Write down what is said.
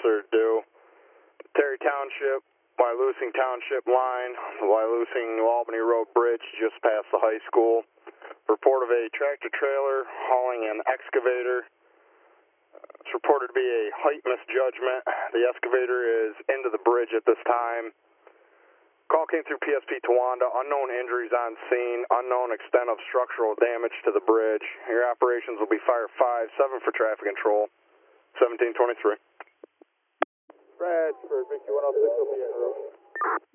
officer to do. Terry Township, Wyalusing Township line, Wyalusing New Albany Road Bridge just past the high school. Report of a tractor trailer hauling an excavator. It's reported to be a height misjudgment. The excavator is into the bridge at this time. Call came through PSP Towanda. Unknown injuries on scene. Unknown extent of structural damage to the bridge. Your operations will be Fire 5-7 for traffic control. 1723. Bradford, Victor 106 will be en route.